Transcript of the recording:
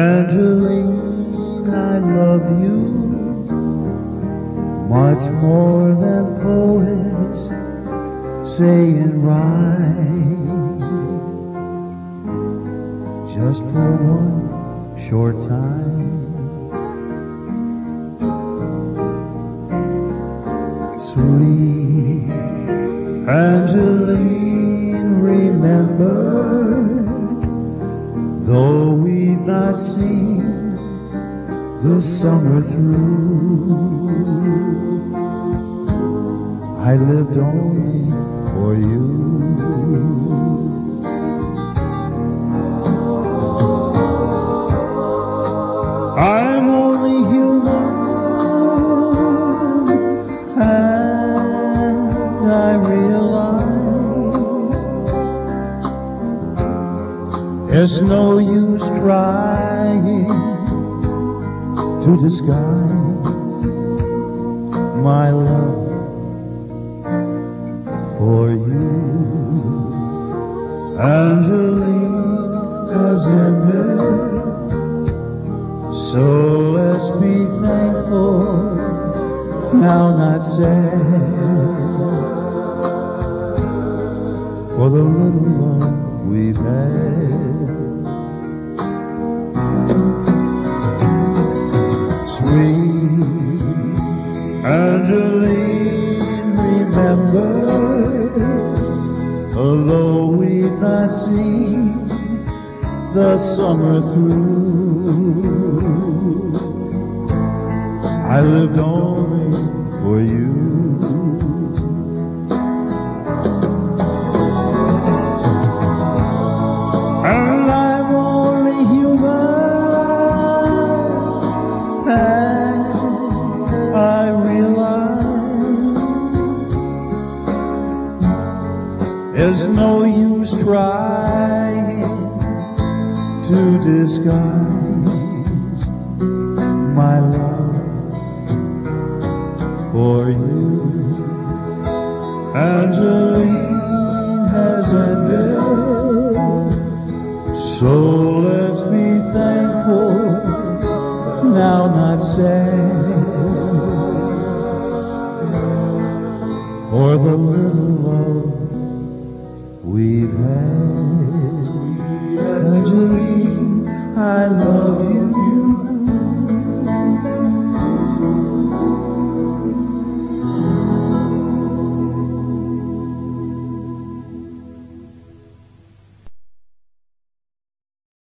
Angeline, I love you much more than poets say in rhyme. Just for one short time, sweet Angeline, remember, though we've not seen the summer through, I lived only for you. I'm only human, and I realize there's no use trying to disguise my love for you. Angeline has ended, so let's be thankful, now not sad, for the little love we've had. Sweet Angeline, remember, although we've not seen the summer through, I lived only for you. And I'm only human, and I realize there's no use trying to disguise my love for you. Angeline has ended, so let's be thankful, now not sad, for the little love we've had. Angeline, I love you